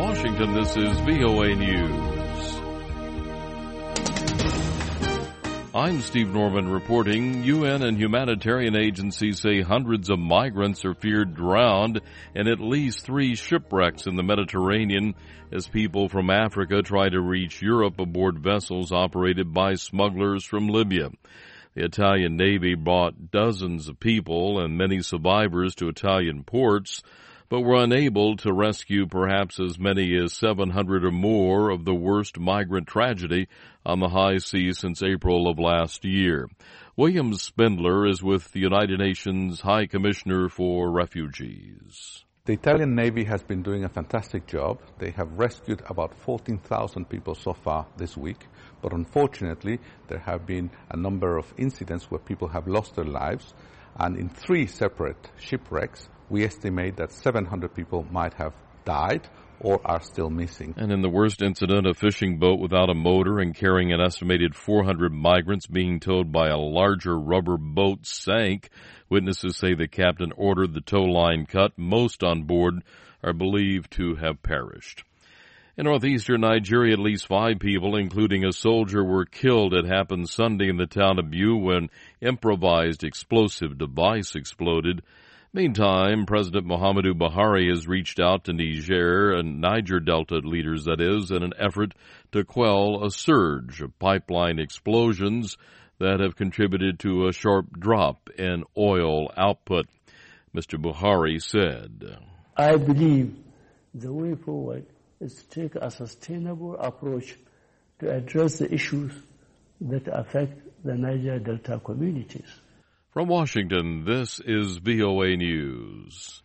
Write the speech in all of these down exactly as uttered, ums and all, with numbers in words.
Washington, this is V O A News. I'm Steve Norman reporting. U N and humanitarian agencies say hundreds of migrants are feared drowned in at least three shipwrecks in the Mediterranean as people from Africa try to reach Europe aboard vessels operated by smugglers from Libya. The Italian Navy brought dozens of people and many survivors to Italian ports, but were unable to rescue perhaps as many as seven hundred or more of the worst migrant tragedy on the high seas since April of last year. William Spindler is with the United Nations High Commissioner for Refugees. The Italian Navy has been doing a fantastic job. They have rescued about fourteen thousand people so far this week, but unfortunately there have been a number of incidents where people have lost their lives, and in three separate shipwrecks, we estimate that seven hundred people might have died or are still missing. And in the worst incident, a fishing boat without a motor and carrying an estimated four hundred migrants being towed by a larger rubber boat sank. Witnesses say the captain ordered the tow line cut. Most on board are believed to have perished. In northeastern Nigeria, at least five people, including a soldier, were killed. It happened Sunday in the town of Bu when improvised explosive device exploded. Meantime, President Muhammadu Buhari has reached out to Niger and Niger Delta leaders, that is, in an effort to quell a surge of pipeline explosions that have contributed to a sharp drop in oil output. Mister Buhari said, I believe the way forward is to take a sustainable approach to address the issues that affect the Niger Delta communities. From Washington, this is V O A News.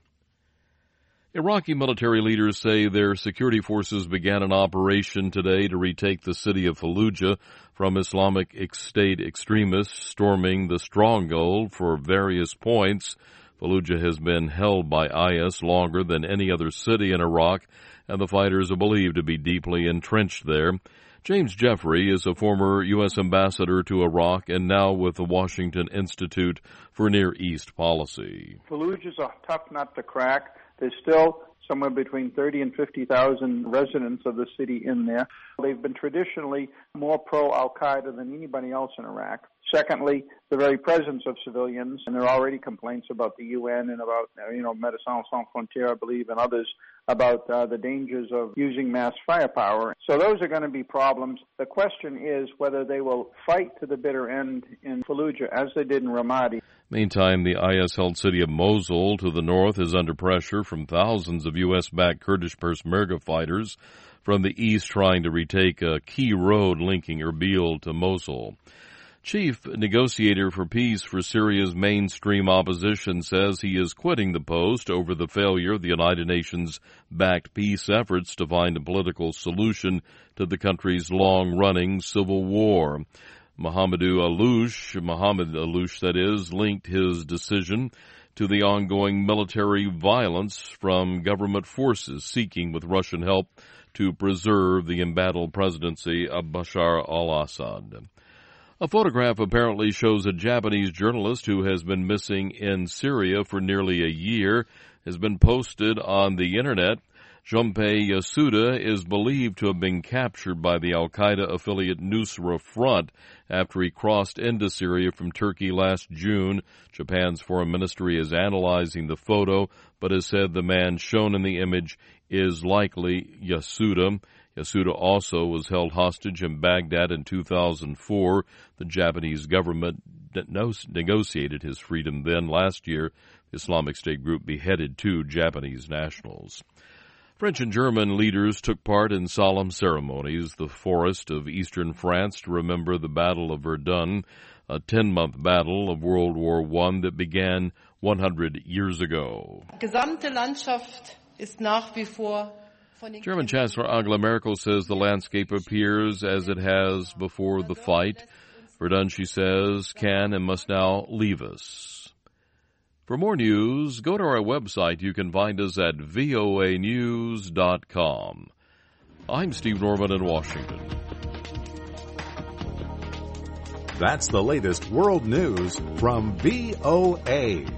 Iraqi military leaders say their security forces began an operation today to retake the city of Fallujah from Islamic State extremists storming the stronghold for various points. Fallujah has been held by I S longer than any other city in Iraq, and the fighters are believed to be deeply entrenched there. James Jeffrey is a former U S ambassador to Iraq and now with the Washington Institute for Near East Policy. Fallujah's a tough nut to crack. There's still somewhere between thirty and fifty thousand residents of the city in there. They've been traditionally more pro-Al-Qaeda than anybody else in Iraq. Secondly, the very presence of civilians, and there are already complaints about the U N and about, you know, Médecins Sans Frontières, I believe, and others about uh, the dangers of using mass firepower. So those are going to be problems. The question is whether they will fight to the bitter end in Fallujah, as they did in Ramadi. Meantime, the I S-held city of Mosul to the north is under pressure from thousands of U S-backed Kurdish Peshmerga fighters from the east trying to retake a key road linking Erbil to Mosul. Chief negotiator for peace for Syria's mainstream opposition says he is quitting the post over the failure of the United Nations-backed peace efforts to find a political solution to the country's long-running civil war. Mohamedou Alouche, Mohamed Alouche, that is, linked his decision to the ongoing military violence from government forces seeking with Russian help to preserve the embattled presidency of Bashar al-Assad. A photograph apparently shows a Japanese journalist who has been missing in Syria for nearly a year has been posted on the Internet. Junpei Yasuda is believed to have been captured by the al-Qaeda affiliate Nusra Front after he crossed into Syria from Turkey last June. Japan's foreign ministry is analyzing the photo, but has said the man shown in the image is likely Yasuda. Yasuda also was held hostage in Baghdad in two thousand four. The Japanese government negotiated his freedom then. Last year, the Islamic State group beheaded two Japanese nationals. French and German leaders took part in solemn ceremonies, the forest of eastern France, to remember the Battle of Verdun, a ten-month battle of World War One that began one hundred years ago. Gesamte Landschaft ist nach wie vor. German Chancellor Angela Merkel says the landscape appears as it has before the fight. Verdun, she says, can and must now leave us. For more news, go to our website. You can find us at V O A news dot com. I'm Steve Norman in Washington. That's the latest world news from V O A.